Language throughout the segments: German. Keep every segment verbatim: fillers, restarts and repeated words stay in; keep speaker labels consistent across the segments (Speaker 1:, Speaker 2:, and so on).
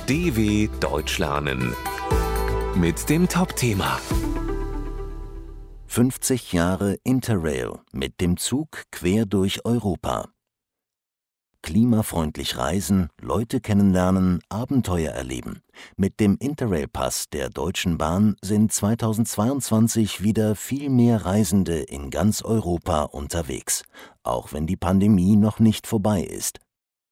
Speaker 1: D W Deutsch lernen mit dem Top-Thema
Speaker 2: fünfzig Jahre Interrail mit dem Zug quer durch Europa. Klimafreundlich reisen, Leute kennenlernen, Abenteuer erleben. Mit dem Interrail-Pass der Deutschen Bahn sind zweitausendzweiundzwanzig wieder viel mehr Reisende in ganz Europa unterwegs, auch wenn die Pandemie noch nicht vorbei ist.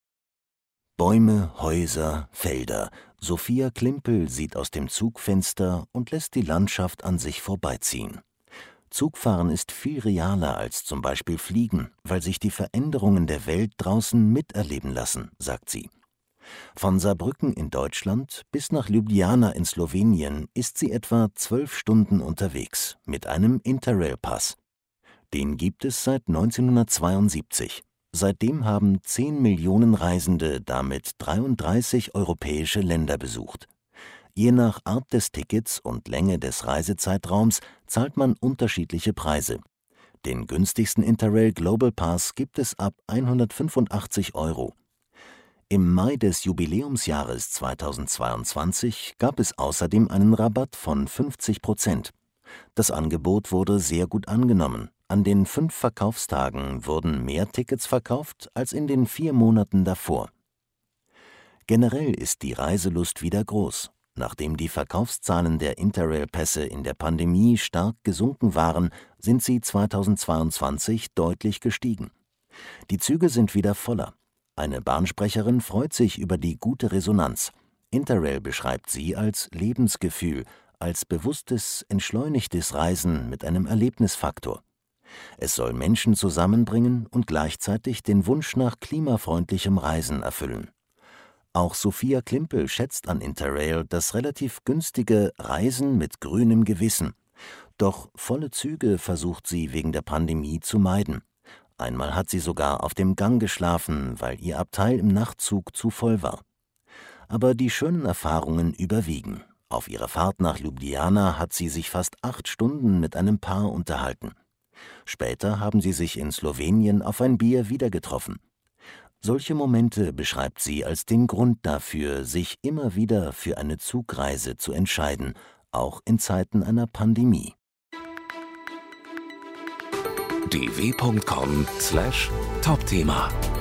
Speaker 2: Bäume, Häuser, Felder. Sophia Klimpel sieht aus dem Zugfenster und lässt die Landschaft an sich vorbeiziehen. Zugfahren ist viel realer als zum Beispiel Fliegen, weil sich die Veränderungen der Welt draußen miterleben lassen, sagt sie. Von Saarbrücken in Deutschland bis nach Ljubljana in Slowenien ist sie etwa zwölf Stunden unterwegs mit einem Interrail-Pass. Den gibt es seit neunzehnhundertzweiundsiebzig. Seitdem haben zehn Millionen Reisende damit dreiunddreißig europäische Länder besucht. Je nach Art des Tickets und Länge des Reisezeitraums zahlt man unterschiedliche Preise. Den günstigsten Interrail Global Pass gibt es ab hundertfünfundachtzig Euro. Im Mai des Jubiläumsjahres zweitausendzweiundzwanzig gab es außerdem einen Rabatt von fünfzig Prozent. Das Angebot wurde sehr gut angenommen. An den fünf Verkaufstagen wurden mehr Tickets verkauft als in den vier Monaten davor. Generell ist die Reiselust wieder groß. Nachdem die Verkaufszahlen der Interrail-Pässe in der Pandemie stark gesunken waren, sind sie zweitausendzweiundzwanzig deutlich gestiegen. Die Züge sind wieder voller. Eine Bahnsprecherin freut sich über die gute Resonanz. Interrail beschreibt sie als Lebensgefühl, als bewusstes, entschleunigtes Reisen mit einem Erlebnisfaktor. Es soll Menschen zusammenbringen und gleichzeitig den Wunsch nach klimafreundlichem Reisen erfüllen. Auch Sophia Klimpel schätzt an Interrail das relativ günstige Reisen mit grünem Gewissen. Doch volle Züge versucht sie wegen der Pandemie zu meiden. Einmal hat sie sogar auf dem Gang geschlafen, weil ihr Abteil im Nachtzug zu voll war. Aber die schönen Erfahrungen überwiegen. Auf ihrer Fahrt nach Ljubljana hat sie sich fast acht Stunden mit einem Paar unterhalten. Später haben sie sich in Slowenien auf ein Bier wieder getroffen. Solche Momente beschreibt sie als den Grund dafür, sich immer wieder für eine Zugreise zu entscheiden, auch in Zeiten einer Pandemie.
Speaker 1: d w punkt com slash Top-Thema